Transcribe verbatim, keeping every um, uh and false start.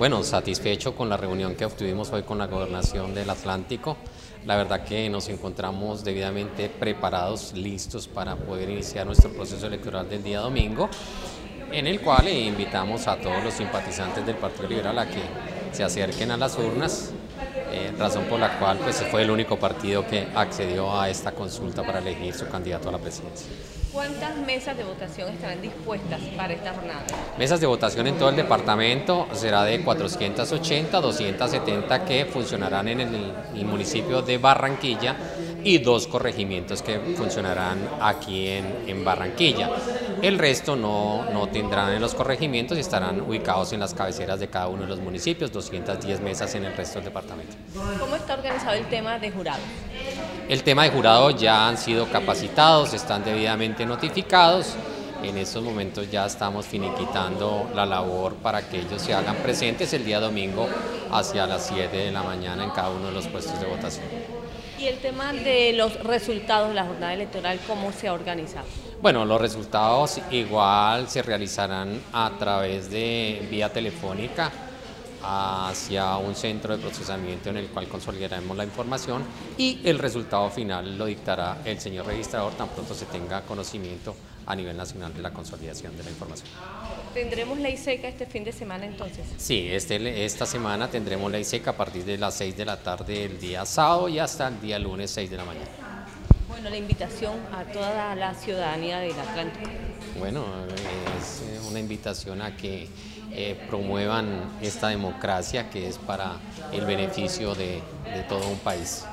Bueno, satisfecho con la reunión que obtuvimos hoy con la Gobernación del Atlántico. La verdad que nos encontramos debidamente preparados, listos para poder iniciar nuestro proceso electoral del día domingo, en el cual invitamos a todos los simpatizantes del Partido Liberal a que se acerquen a las urnas, eh, razón por la cual pues, fue el único partido que accedió a esta consulta para elegir su candidato a la presidencia. ¿Cuántas mesas de votación estarán dispuestas para esta jornada? Mesas de votación en todo el departamento será de cuatrocientas ochenta, doscientas setenta que funcionarán en el, el municipio de Barranquilla y dos corregimientos que funcionarán aquí en, en Barranquilla. El resto no, no tendrán en los corregimientos y estarán ubicados en las cabeceras de cada uno de los municipios, doscientas diez mesas en el resto del departamento. ¿Cómo está organizado el tema de jurados? El tema de jurados ya han sido capacitados, están debidamente notificados. En estos momentos ya estamos finiquitando la labor para que ellos se hagan presentes el día domingo hacia las siete de la mañana en cada uno de los puestos de votación. ¿Y el tema de los resultados de la jornada electoral, cómo se ha organizado? Bueno, los resultados igual se realizarán a través de vía telefónica hacia un centro de procesamiento en el cual consolidaremos la información y el resultado final lo dictará el señor registrador tan pronto se tenga conocimiento a nivel nacional de la consolidación de la información. ¿Tendremos ley seca este fin de semana entonces? Sí, este, esta semana tendremos ley seca a partir de las seis de la tarde del día sábado y hasta el día lunes seis de la mañana. Bueno, la invitación a toda la ciudadanía del Atlántico. Bueno, es una invitación a que eh, promuevan esta democracia que es para el beneficio de, de todo un país.